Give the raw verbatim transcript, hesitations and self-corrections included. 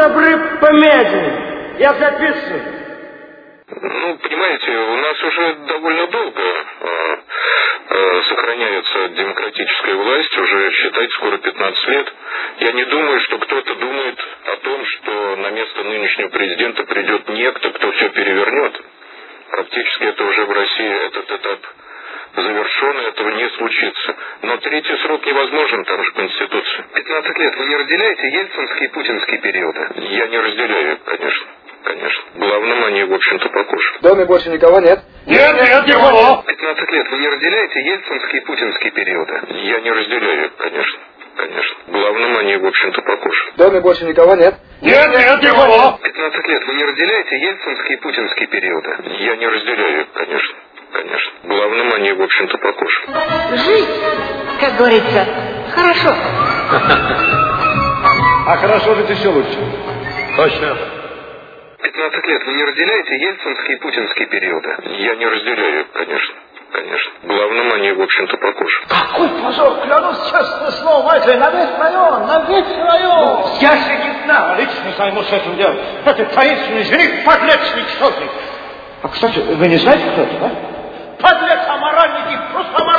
добры помедленнее. Я записываю. Ну, понимаете, у нас уже довольно долго э, э, сохраняется демократическая власть, уже, считайте, скоро пятнадцать лет. Я не думаю, что кто-то думает о том, что на место нынешнего президента придет некто, кто все перевернет. Практически это уже в России этот этап завершен, этого не случится. Но третий срок невозможен, там же Конституция. пятнадцать лет вы не разделяете ельцинский и путинский периоды? Я не разделяю, конечно. Конечно. Главным они, в общем-то, покушали. В доме больше никого нет? Нет, нет, никого. пятнадцать лет вы не разделяете ельцинский и путинский периоды? Я не разделяю, конечно. Конечно. Главным они, в общем-то, покушали. В доме больше никого нет? Нет, нет, никого. пятнадцать лет вы не разделяете ельцинский и путинский периоды? Я не разделяю, конечно. Конечно. Главным они, в общем-то, покушали. Жить, как говорится, хорошо. А хорошо жить еще лучше. Точно. пятнадцать лет вы не разделяете ельцинский и путинский периоды? Я не разделяю, конечно. Конечно. Главным они, в общем-то, покушали. Какой позор, клянусь честным словом, это на весь район, на весь район. Я же не знал, лично займусь этим делом. Это таинственный зверь, подлец ничтожный. А, кстати, вы не знаете, кто это, да? Подлец, аморальный, просто